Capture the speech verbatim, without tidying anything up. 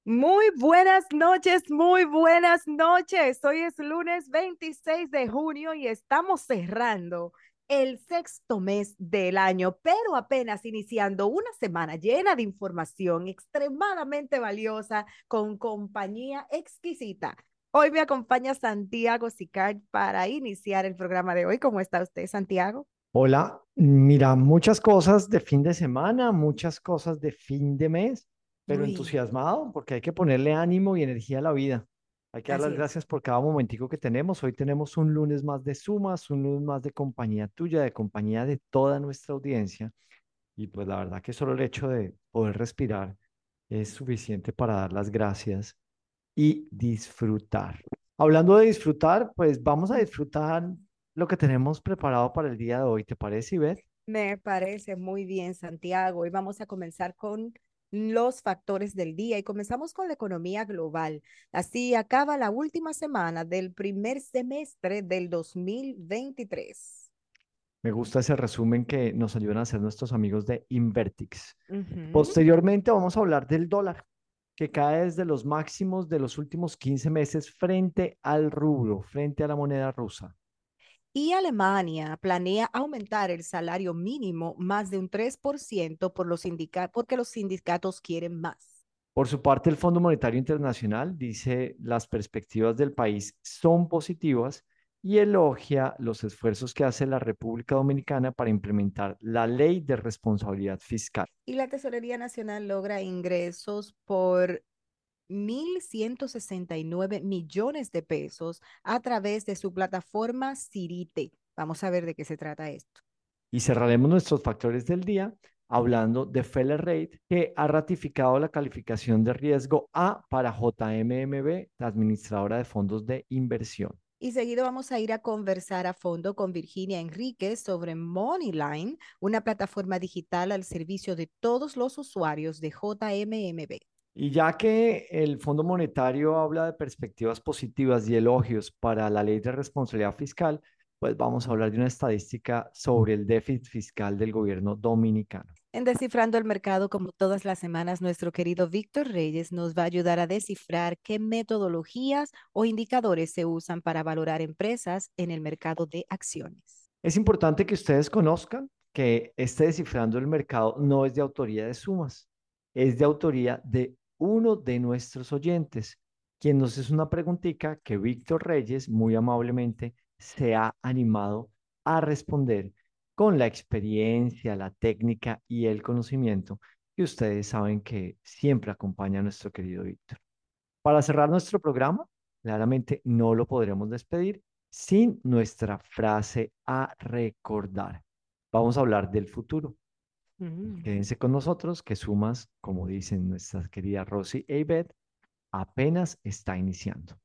Muy buenas noches, muy buenas noches. Hoy es lunes veintiséis de junio y estamos cerrando el sexto mes del año, pero apenas iniciando una semana llena de información extremadamente valiosa con compañía exquisita. Hoy me acompaña Santiago Sicard para iniciar el programa de hoy. ¿Cómo está usted, Santiago? Hola, mira, muchas cosas de fin de semana, muchas cosas de fin de mes, pero Uy, entusiasmado porque hay que ponerle ánimo y energía a la vida. Hay que dar las así es. gracias por cada momentico que tenemos. Hoy tenemos un lunes más de sumas, un lunes más de compañía tuya, de compañía de toda nuestra audiencia. Y pues la verdad que solo el hecho de poder respirar es suficiente para dar las gracias y disfrutar. Hablando de disfrutar, pues vamos a disfrutar lo que tenemos preparado para el día de hoy. ¿Te parece, Ivette? Me parece muy bien, Santiago. Hoy vamos a comenzar con los factores del día y comenzamos con la economía global. Así acaba la última semana del primer semestre del dos mil veintitrés. Me gusta ese resumen que nos ayudan a hacer nuestros amigos de Invertix. Ujú. Posteriormente vamos a hablar del dólar, que cae desde los máximos de los últimos quince meses frente al rublo, frente a la moneda rusa. Y Alemania planea aumentar el salario mínimo más de un tres por ciento por los sindica- porque los sindicatos quieren más. Por su parte, el Fondo Monetario Internacional dice las perspectivas del país son positivas y elogia los esfuerzos que hace la República Dominicana para implementar la ley de responsabilidad fiscal. Y la Tesorería Nacional logra ingresos por mil ciento sesenta y nueve millones de pesos a través de su plataforma Cirite. Vamos a ver de qué se trata esto. Y cerraremos nuestros factores del día hablando de Feller Rate, que ha ratificado la calificación de riesgo A para J M M B, la administradora de fondos de inversión. Y seguido vamos a ir a conversar a fondo con Virginia Enríquez sobre Moneyline, una plataforma digital al servicio de todos los usuarios de J M M B. Y ya que el Fondo Monetario habla de perspectivas positivas y elogios para la ley de responsabilidad fiscal, pues vamos a hablar de una estadística sobre el déficit fiscal del gobierno dominicano. En Descifrando el Mercado, como todas las semanas, nuestro querido Víctor Reyes nos va a ayudar a descifrar qué metodologías o indicadores se usan para valorar empresas en el mercado de acciones. Es importante que ustedes conozcan que este Descifrando el Mercado no es de autoría de Sumas, es de autoría de uno de nuestros oyentes, quien nos hizo una preguntita que Víctor Reyes muy amablemente se ha animado a responder con la experiencia, la técnica y el conocimiento que ustedes saben que siempre acompaña a nuestro querido Víctor. Para cerrar nuestro programa, claramente no lo podremos despedir sin nuestra frase a recordar. Vamos a hablar del futuro. Mm. Quédense con nosotros, que Sumas, como dicen nuestras queridas Rosy e Ivette, apenas está iniciando.